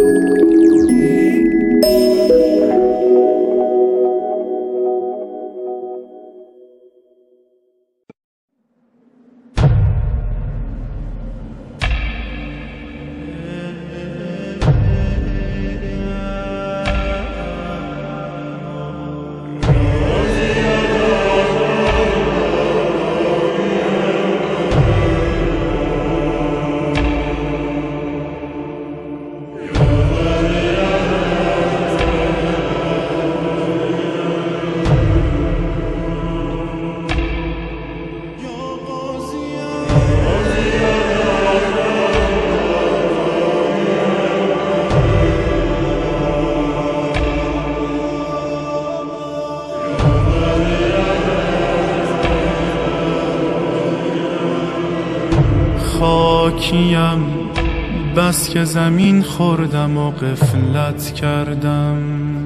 خاکیم بس که زمین خوردم و غفلت کردم.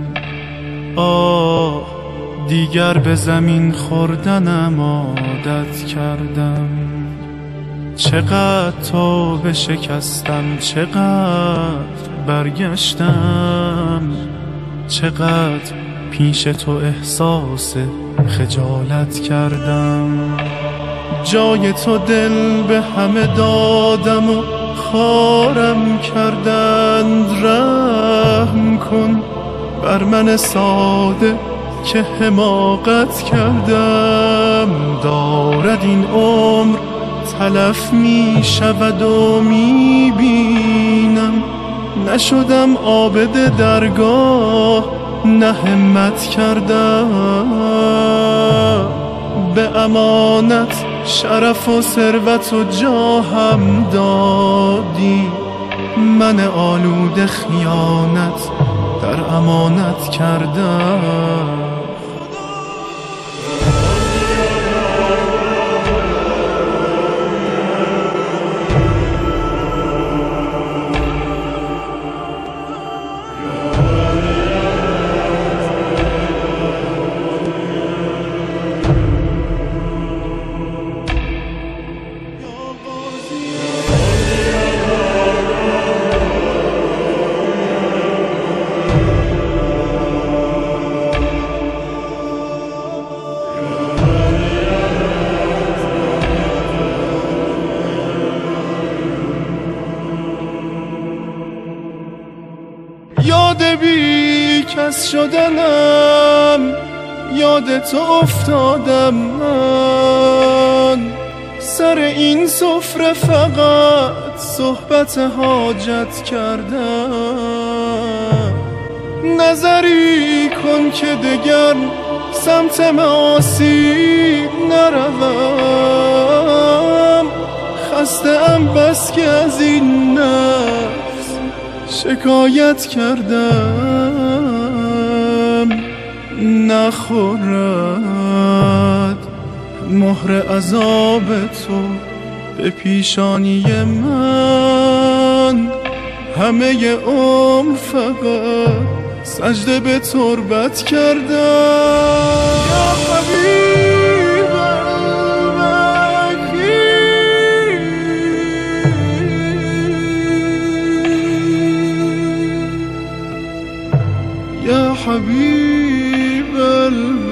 دیگر به زمین خوردنم عادت کردم. چقدر توبه شکستم، چقدر برگشتم، چقدر پیش تو احساس خجالت کردم. جای تو دل به همه دادم و خارم کردند. رحم کن بر من ساده که حماقت کردم. دارد این عمر تلف می شود و می بینم. نشدم عابد درگاه، نه همت کردم. به امانت شرف و ثروت و جاهم دادی. من آلوده خیانت در امانت کردم. یاد بی کس شدنم، یاد تو افتادم من. سر این سفره فقط صحبت حاجت کردم. نظری کن که دگر سمت معاصی نروم. خسته ام بس که از این نفس شکایت کردم. نخورد مهر عذاب تو به پیشانی من. همه عمر فقط سجده به تربت کردم. یا حبیب البکی، یا حبیب البکی.